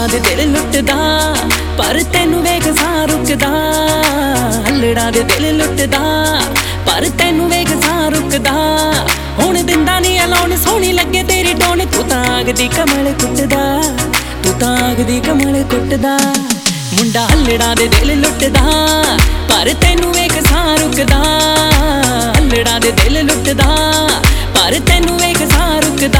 ਹੱਲੜਾਂ ਦੇ ਦਿਲ ਲੁੱਟਦਾ ਪਰ ਤੈਨੂੰ ਵੇਖ ਸਾਂ ਰੁਕਦਾ। ਹੱਲੜਾਂ ਦੇ ਦਿਲ ਲੁੱਟਦਾ ਪਰ ਤੈਨੂੰ ਵੇਖ ਸਾਂ ਰੁਕਦਾ। ਹੁਣ ਦਿੰਦਾ ਨੀ ਐਲਾਉਣ ਸੋਹਣੀ ਲੱਗੇ ਤੇਰੀ ਟੋਨ। ਤੂੰ ਤਾਂ ਆਗ ਦੀ ਕਮਲ ਕੁੱਟਦਾ, ਤੂੰ ਤਾਂ ਆਗ ਦੀ ਕਮਲ ਕੁੱਟਦਾ। ਮੁੰਡਾ ਹੱਲੜਾਂ ਦੇ ਦਿਲ ਲੁੱਟਦਾ ਪਰ ਤੈਨੂੰ ਵੇਖ ਸਾਂ ਰੁਕਦਾ। ਹੱਲੜਾਂ ਦੇ ਦਿਲ ਲੁੱਟਦਾ ਪਰ ਤੈਨੂੰ ਵੇਖ ਸਾਂ ਰੁਕਦਾ।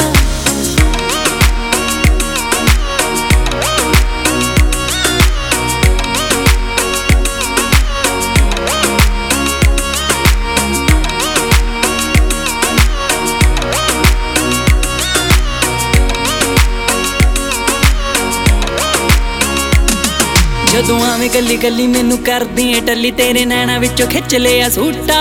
ਜਦੋਂ ਆਵੇਂ ਗੱਲੀ ਗੱਲੀ ਮੈਨੂੰ ਕਰਦੀ ਏ ਟੱਲੀ, ਤੇਰੇ ਨੈਣਾ ਵਿੱਚੋਂ ਖਿੱਚ ਲਿਆ ਸੂਟਾ।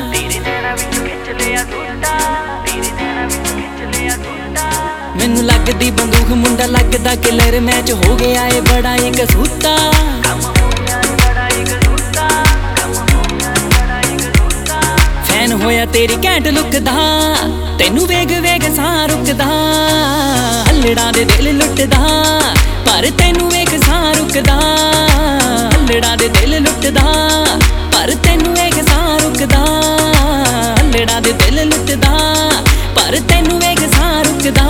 ਮੈਨੂੰ ਲੱਗਦੀ ਬੰਦੂਕ ਮੁੰਡਾ ਲੱਗਦਾ ਕਿਲਰ। ਮੈਚ ਹੋ ਗਿਆ ਏ ਬੜਾ ਈ ਕਸੂਤਾ। ਫੈਨ ਹੋਇਆ ਤੇਰੀ ਘੈਂਟ ਲੁੱਕ ਦਾ, ਤੈਨੂੰ ਵੇਗ ਵੇਗ ਸਾਂ ਰੁਕਦਾ। ਹੱਲੜਾਂ ਦੇ ਦਿਲ ਲੁੱਟਦਾ ਪਰ ਤੈਨੂੰ ਵੇਖ ਸਾਂ ਰੁਕਦਾ। ਹੱਲੜਾਂ ਦੇ ਦਿਲ ਲੁੱਟਦਾ ਪਰ ਤੈਨੂੰ ਵੇਖ ਸਾਂ ਰੁਕਦਾ। ਹੱਲੜਾਂ ਦੇ ਦਿਲ ਲੁੱਟਦਾ ਪਰ ਤੈਨੂੰ ਵੇਖ ਸਾਂ ਰੁਕਦਾ।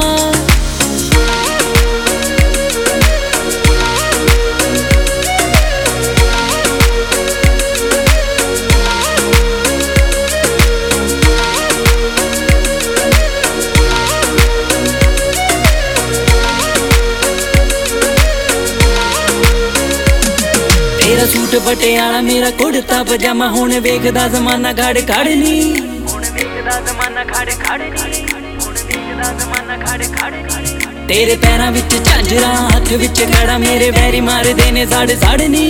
ਤੇਰਾ ਸੂਟ ਪਟਿਆਲਾ ਮੇਰਾ ਕੁੜਤਾ ਪਜਾਮਾ, ਹੁਣ ਵੇਖਦਾ ਜ਼ਮਾਨਾ ਘੜ ਘੜ ਨੀ। ਤੇਰੇ ਪੈਰਾਂ ਵਿੱਚ ਝਾਂਜਰਾਂ ਹੱਥ ਵਿੱਚ ਘੜਾ, ਮੇਰੇ ਵੈਰੀ ਮਾਰਦੇ ਨੇ ਸੜ ਸੜ ਨੀ।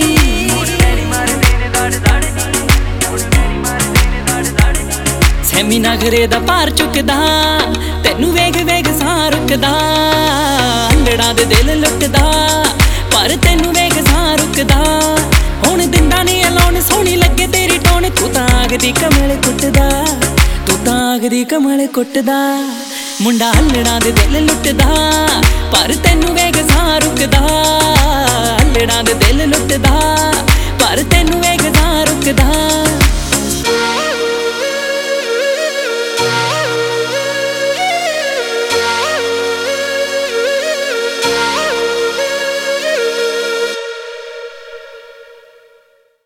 ਸੈਮੀ ਨਗਰੇ ਦਾ ਭਾਰ ਚੁੱਕਦਾ, ਤੈਨੂੰ ਵੇਖ ਵੇਖ ਸਾਂ ਰੁਕਦਾ। ਹੱਲੜਾਂ ਦੇ ਦਿਲ ਲੁੱਟਦਾ ਪਰ ਤੈਨੂੰ ਵੇਖ ਸਾਂ ਰੁਕਦਾ। ਹੁਣ ਦਿੰਦਾ ਨੀ ਐਲਾਉਣ ਸੋਹਣੀ ਲੱਗੇ ਤੇਰੀ ਟੋਨ। ਤੂੰ ਤਾਂ ਆਗ ਦੀ ਕਮਲ ਕੁੱਟਦਾ, ਤੂੰ ਤਾਂ ਆਗ ਦੀ ਕਮਲ ਕੁੱਟਦਾ। ਮੁੰਡਾ ਹੱਲੜਾਂ ਦੇ ਦਿਲ ਲੁੱਟਦਾ ਪਰ ਤੈਨੂੰ ਵੇਖ ਸਾਂ ਰੁਕਦਾ। ਹੱਲੜਾਂ ਦੇ ਦਿਲ ਲੁੱਟਦਾ